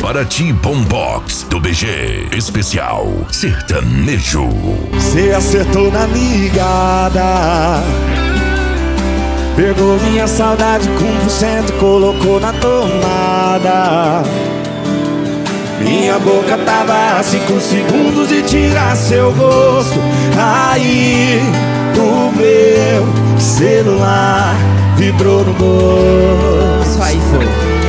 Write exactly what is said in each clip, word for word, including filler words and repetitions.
Paraty Boombox do B G. Especial sertanejo. Cê acertou na ligada, pegou minha saudade com um por cento e colocou na tomada. Minha boca tava a cinco segundos de tirar seu gosto. Aí o meu celular vibrou no bolso. Aí foi.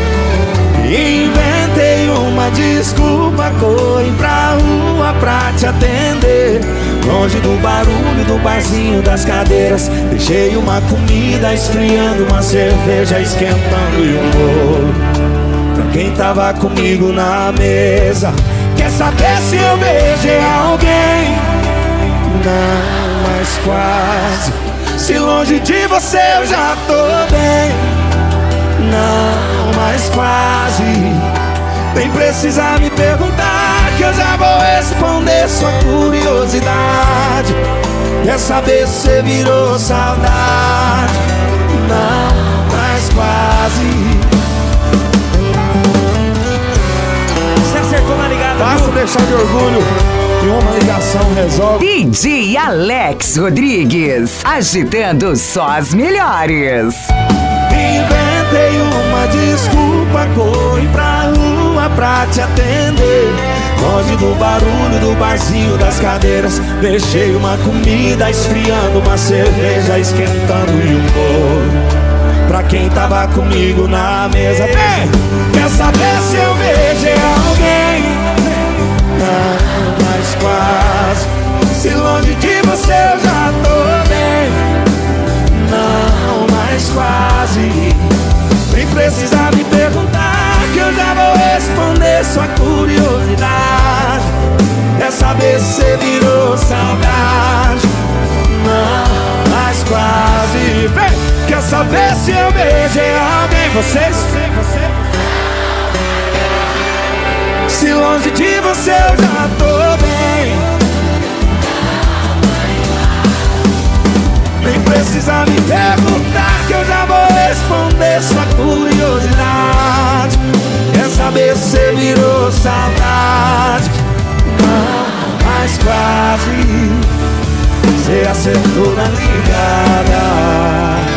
Inventei uma desculpa, corri pra rua pra te atender. Longe do barulho do barzinho das cadeiras, deixei uma comida esfriando, uma cerveja esquentando e um bolo pra quem tava comigo na mesa. Quer saber se eu beijei alguém? Não, mas quase. Se longe de você eu já tô bem. Não, mas quase. Nem precisa me perguntar, que eu já vou responder sua curiosidade. Quer saber se você virou saudade? Não, mas quase. Você acertou na ligada, Basta viu? deixar de orgulho e uma ligação resolve. D J Alex Rodrigues, agitando só as melhores. Inventei uma desculpa, corri pra rua pra te atender. Longe do barulho do barzinho das cadeiras, deixei uma comida esfriando, uma cerveja esquentando e um bolo pra quem tava comigo na mesa. Vem! Quer saber se eu beijei alguém? Não, mas quase. Se longe de você eu já tô bem. Não, mas quase. Nem precisa me perguntar, que eu já vou responder sua curiosidade. Quer saber se você virou saudade? Não, mas quase. Vem! Quer saber se eu beijei alguém? Vocês? Se longe de você eu já tô bem. Nem precisa me perguntar, que eu já vou responder sua curiosidade. Quer saber se você virou saudade? Não, mas quase. Você acertou na ligada.